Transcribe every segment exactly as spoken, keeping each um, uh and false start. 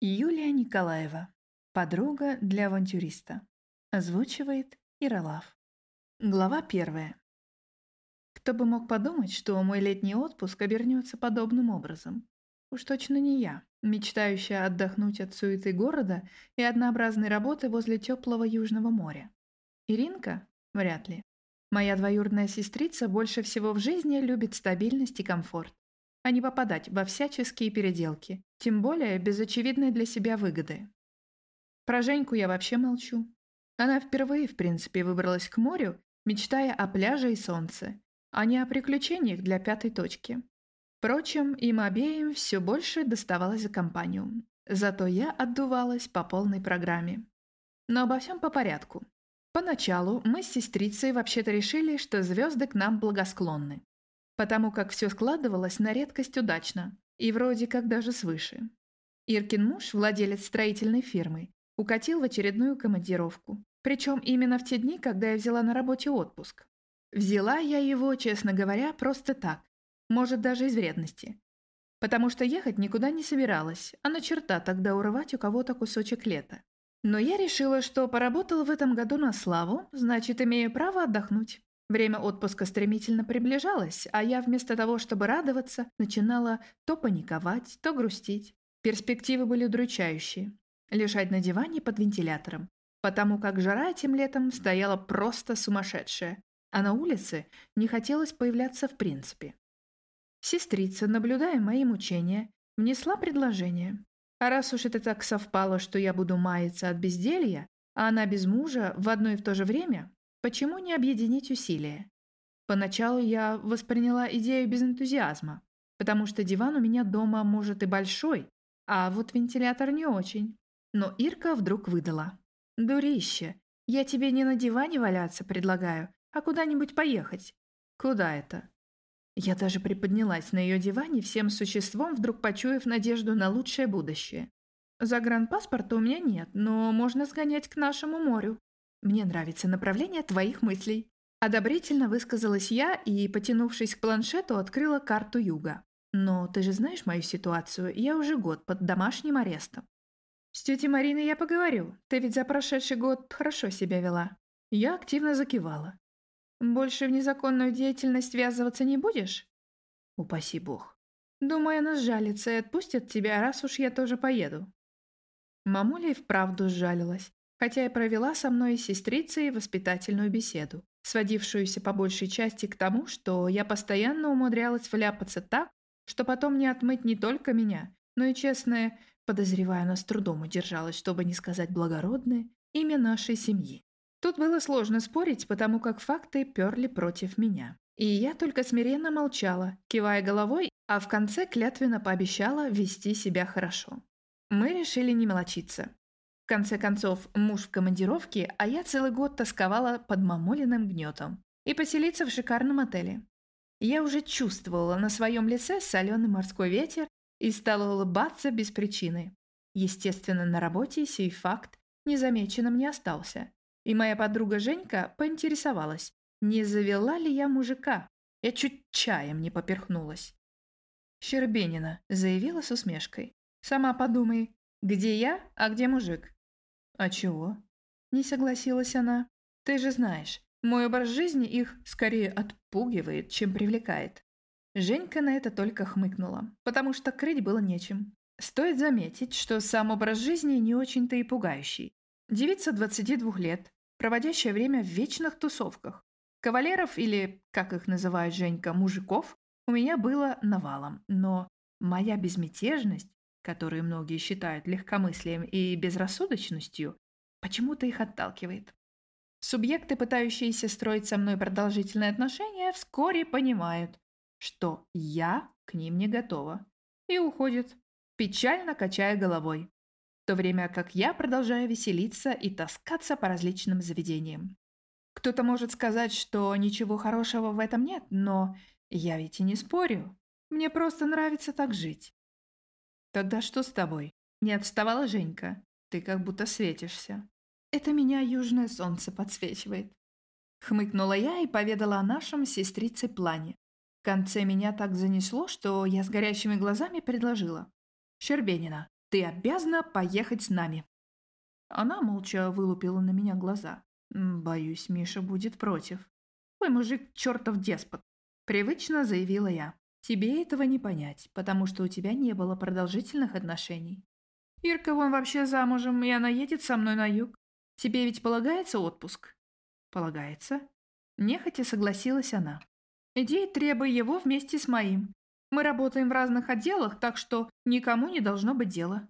Юлия Николаева. Подруга для авантюриста. Озвучивает Иролав. Глава первая. Кто бы мог подумать, что мой летний отпуск обернется подобным образом? Уж точно не я, мечтающая отдохнуть от суеты города и однообразной работы возле теплого Южного моря. Иринка? Вряд ли. Моя двоюродная сестрица больше всего в жизни любит стабильность и комфорт, а не попадать во всяческие переделки, тем более без очевидной для себя выгоды. Про Женьку я вообще молчу. Она впервые, в принципе, выбралась к морю, мечтая о пляже и солнце, а не о приключениях для пятой точки. Впрочем, им обеим все больше доставалось за компанию. Зато я отдувалась по полной программе. Но обо всем по порядку. Поначалу мы с сестрицей вообще-то решили, что звезды к нам благосклонны, потому как все складывалось на редкость удачно и вроде как даже свыше. Иркин муж, владелец строительной фирмы, укатил в очередную командировку, причем именно в те дни, когда я взяла на работе отпуск. Взяла я его, честно говоря, просто так, может даже из вредности, потому что ехать никуда не собиралась, а на черта тогда урывать у кого-то кусочек лета. Но я решила, что поработала в этом году на славу, значит, имею право отдохнуть. Время отпуска стремительно приближалось, а я вместо того, чтобы радоваться, начинала то паниковать, то грустить. Перспективы были удручающие. Лежать на диване под вентилятором, потому как жара этим летом стояла просто сумасшедшая, а на улице не хотелось появляться в принципе. Сестрица, наблюдая мои мучения, внесла предложение. А раз уж это так совпало, что я буду маяться от безделья, а она без мужа в одно и в то же время, почему не объединить усилия? Поначалу я восприняла идею без энтузиазма, потому что диван у меня дома, может, и большой, а вот вентилятор не очень. Но Ирка вдруг выдала. «Дурище, я тебе не на диване валяться предлагаю, а куда-нибудь поехать». «Куда это?» Я даже приподнялась на ее диване, всем существом вдруг почуяв надежду на лучшее будущее. «Загранпаспорта у меня нет, но можно сгонять к нашему морю. Мне нравится направление твоих мыслей». Одобрительно высказалась я и, потянувшись к планшету, открыла карту юга. «Но ты же знаешь мою ситуацию, я уже год под домашним арестом». «С тетей Мариной я поговорю, ты ведь за прошедший год хорошо себя вела». Я активно закивала. «Больше в незаконную деятельность ввязываться не будешь?» «Упаси бог. Думаю, она сжалится и отпустит тебя, раз уж я тоже поеду». Мамуля и вправду сжалилась, хотя и провела со мной и сестрицей воспитательную беседу, сводившуюся по большей части к тому, что я постоянно умудрялась вляпаться так, что потом не отмыть не только меня, но и честное, подозревая, она с трудом удержалась, чтобы не сказать благородное, имя нашей семьи. Тут было сложно спорить, потому как факты перли против меня. И я только смиренно молчала, кивая головой, а в конце клятвенно пообещала вести себя хорошо. Мы решили не мелочиться. В конце концов, муж в командировке, а я целый год тосковала под мамулиным гнетом. И поселиться в шикарном отеле. Я уже чувствовала на своем лице соленый морской ветер и стала улыбаться без причины. Естественно, на работе сей факт незамеченным не остался. И моя подруга Женька поинтересовалась, не завела ли я мужика. Я чуть чаем не поперхнулась. «Щербенина», — заявила с усмешкой. «Сама подумай, где я, а где мужик?» «А чего?» — не согласилась она. «Ты же знаешь, мой образ жизни их скорее отпугивает, чем привлекает». Женька на это только хмыкнула, потому что крыть было нечем. Стоит заметить, что сам образ жизни не очень-то и пугающий. Девица двадцати двух лет, проводящая время в вечных тусовках. Кавалеров, или, как их называет Женька, мужиков, у меня было навалом, но моя безмятежность, которую многие считают легкомыслием и безрассудочностью, почему-то их отталкивает. Субъекты, пытающиеся строить со мной продолжительные отношения, вскоре понимают, что я к ним не готова, и уходят, печально качая головой, в то время как я продолжаю веселиться и таскаться по различным заведениям. Кто-то может сказать, что ничего хорошего в этом нет, но я ведь и не спорю. Мне просто нравится так жить. «Тогда что с тобой?» Не отставала Женька. «Ты как будто светишься». «Это меня южное солнце подсвечивает». Хмыкнула я и поведала о нашем сестрице плане. В конце меня так занесло, что я с горящими глазами предложила. «Щербенина, Ты обязана поехать с нами». Она молча вылупила на меня глаза. «Боюсь, Миша будет против. Ой, мужик, чертов деспот», — привычно заявила я. «Тебе этого не понять, потому что у тебя не было продолжительных отношений. Ирка вон вообще замужем, и она едет со мной на юг. Тебе ведь полагается отпуск?» «Полагается». Нехотя согласилась она. «Иди и требуй его вместе с моим. Мы работаем в разных отделах, так что никому не должно быть дела».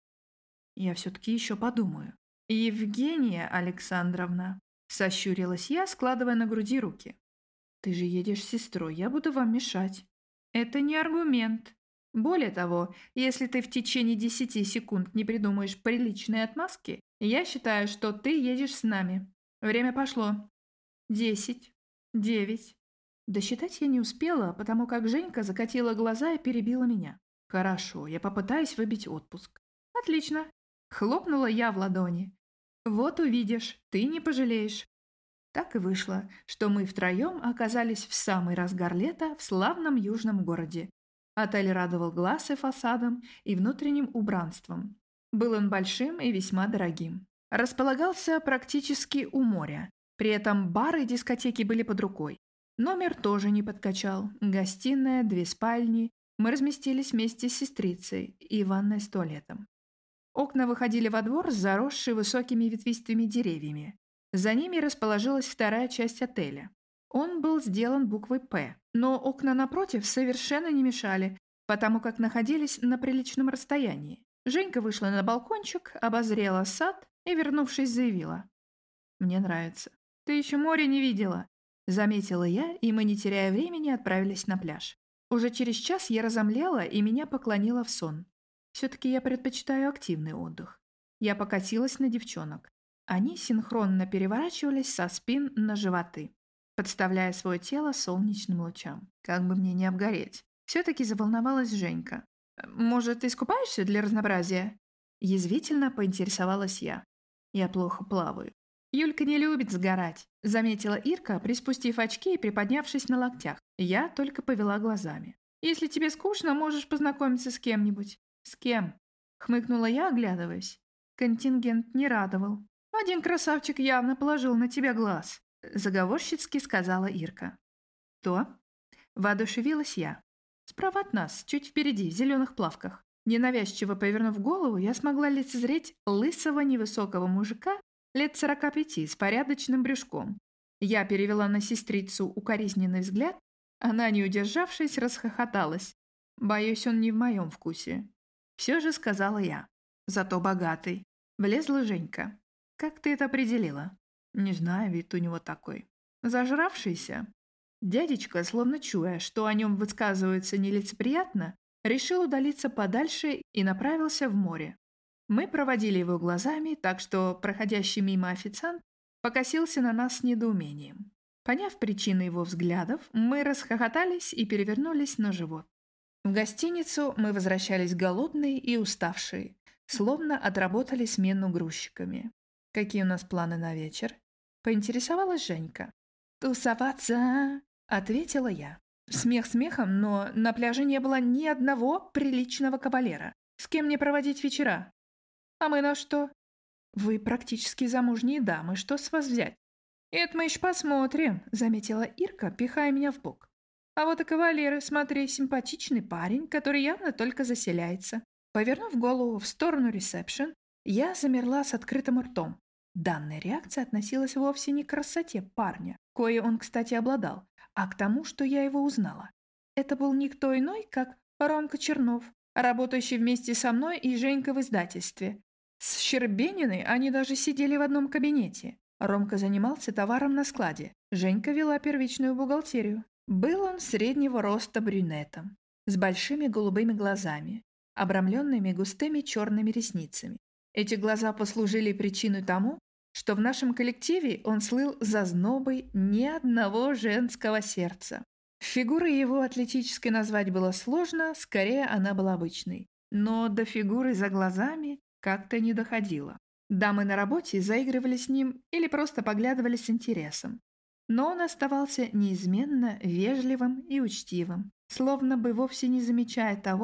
«Я все-таки еще подумаю». «Евгения Александровна», — сощурилась я, складывая на груди руки. «Ты же едешь с сестрой, я буду вам мешать». «Это не аргумент. Более того, если ты в течение десяти секунд не придумаешь приличные отмазки, я считаю, что ты едешь с нами. Время пошло. Десять. Девять». Досчитать я не успела, потому как Женька закатила глаза и перебила меня. «Хорошо, я попытаюсь выбить отпуск». «Отлично». Хлопнула я в ладони. «Вот увидишь, ты не пожалеешь». Так и вышло, что мы втроем оказались в самый разгар лета в славном южном городе. Отель радовал глаз и фасадом, и внутренним убранством. Был он большим и весьма дорогим. Располагался практически у моря. При этом бары и дискотеки были под рукой. Номер тоже не подкачал. Гостиная, две спальни. Мы разместились вместе с сестрицей и ванной с туалетом. Окна выходили во двор, заросший высокими ветвистыми деревьями. За ними расположилась вторая часть отеля. Он был сделан буквой «П», но окна напротив совершенно не мешали, потому как находились на приличном расстоянии. Женька вышла на балкончик, обозрела сад и, вернувшись, заявила: «Мне нравится. Ты еще море не видела», — заметила я, и мы, не теряя времени, отправились на пляж. Уже через час я разомлела, и меня поклонило в сон. Все-таки я предпочитаю активный отдых. Я покатилась на девчонок. Они синхронно переворачивались со спин на животы, подставляя свое тело солнечным лучам. Как бы мне не обгореть. Все-таки заволновалась Женька. «Может, ты искупаешься для разнообразия?» Язвительно поинтересовалась я. «Я плохо плаваю». «Юлька не любит сгорать», — заметила Ирка, приспустив очки и приподнявшись на локтях. Я только повела глазами. «Если тебе скучно, можешь познакомиться с кем-нибудь». «С кем?» — хмыкнула я, оглядываясь. Контингент не радовал. «Один красавчик явно положил на тебя глаз», — заговорщицки сказала Ирка. «То?» — воодушевилась я. Справа от нас, чуть впереди, в зеленых плавках. Ненавязчиво повернув голову, я смогла лицезреть лысого невысокого мужика лет сорока пяти с порядочным брюшком. Я перевела на сестрицу укоризненный взгляд, она, не удержавшись, расхохоталась. Боюсь, он не в моем вкусе. Все же сказала я. Зато богатый. Влезла Женька. Как ты это определила? Не знаю, вид у него такой. Зажравшийся. Дядечка, словно чуя, что о нем высказывается нелицеприятно, решил удалиться подальше и направился в море. Мы проводили его глазами, так что проходящий мимо официант покосился на нас с недоумением. Поняв причину его взглядов, мы расхохотались и перевернулись на живот. В гостиницу мы возвращались голодные и уставшие, словно отработали смену грузчиками. «Какие у нас планы на вечер?» — поинтересовалась Женька. «Тусоваться!» — ответила я. Смех смехом, но на пляже не было ни одного приличного кавалера. С кем мне проводить вечера? А мы на что? Вы практически замужние дамы, что с вас взять? Это мы еще посмотрим, заметила Ирка, пихая меня в бок. А вот и кавалеры, смотри, симпатичный парень, который явно только заселяется. Повернув голову в сторону ресепшн, я замерла с открытым ртом. Данная реакция относилась вовсе не к красоте парня, кое он, кстати, обладал, а к тому, что я его узнала. Это был никто иной, как Ромка Чернов, работающий вместе со мной и Женькой в издательстве. С Щербениной они даже сидели в одном кабинете. Ромка занимался товаром на складе, Женька вела первичную бухгалтерию. Был он среднего роста брюнетом, с большими голубыми глазами, обрамленными густыми черными ресницами. Эти глаза послужили причиной тому, что в нашем коллективе он слыл зазнобой ни одного женского сердца. Фигурой его атлетической назвать было сложно, скорее она была обычной. Но до фигуры за глазами как-то не доходило. Дамы на работе заигрывали с ним или просто поглядывали с интересом. Но он оставался неизменно вежливым и учтивым, словно бы вовсе не замечая того,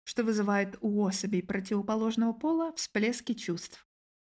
что вызывает у особей противоположного пола всплески чувств.